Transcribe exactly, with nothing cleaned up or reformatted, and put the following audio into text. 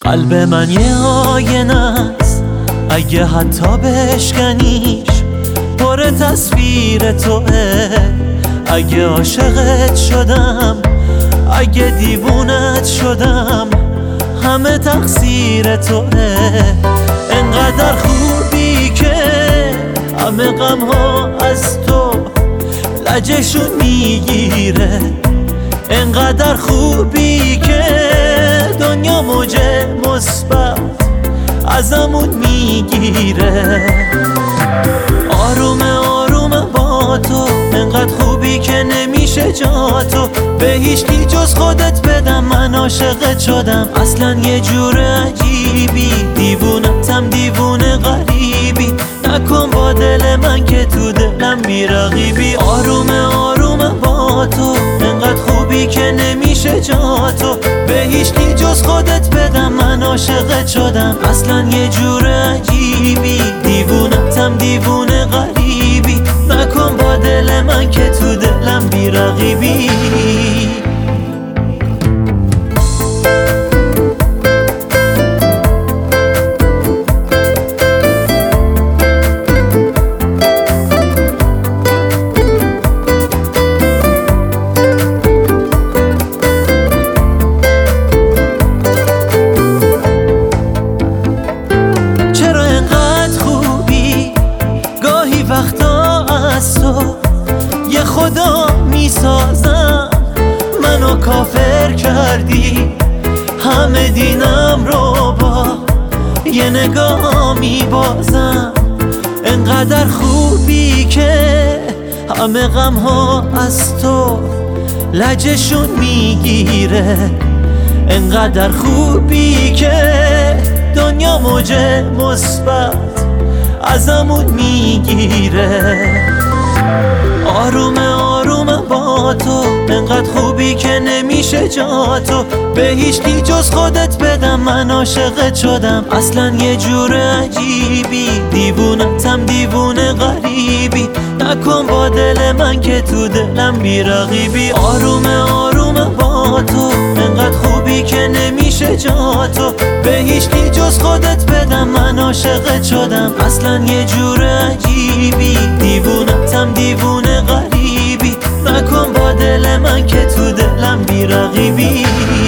قلب من یه آینه است، اگه حتی بشکنیش پر تصویر توه. اگه عاشقت شدم، اگه دیوونت شدم، همه تقصیر توه. انقدر خوبی که همه غم ها از تو لجشون میگیره. انقدر خوبی که دنیا موج مثبت ازمون میگیره. آرومه آرومه با تو، انقدر خوبی که نمیشه جا تو به هیچکی جز خودت بدم. من عاشقت شدم اصلا یه جور عجیبی، دیوونتم دیوونه غریبی. نکن با دل من که تو دلم بیرقیبی. آرومه آرومه با تو، انقدر خوبی که نمیشه جا تو به هیچکی جز خودت بدم. من عاشقت شدم اصلا یه جور عجیبی، دیوونتم دیوونه غریبی. نکن با دل من که تو دلم بیرقیبی. وقتا از تو یه خدا میسازم، منو کافر کردی. همه دینم رو با یه نگاه میبازم. انقدر خوبی که همه غم ها از تو لجشون میگیره. انقدر خوبی که دنیا موج مثبت ازمون میگیره. آرومه آرومه با تو، انقدر خوبی که نمیشه جا تو به هیچکی جز خودت بدم. من عاشقت شدم اصلا یه جور عجیبی، دیوونتم دیوونه غریبی. نکن با دل من که تو دلم بیرقیبی. آرومه آرومه با تو، انقدر خوبی که نمیشه جا تو به هیچکی جز خودت بدم. من عاشقت شدم اصلا یه جور عجیبی، دیوونتم دیوونه غریبی. نکن با دل من که تو دلم بیرقیبی.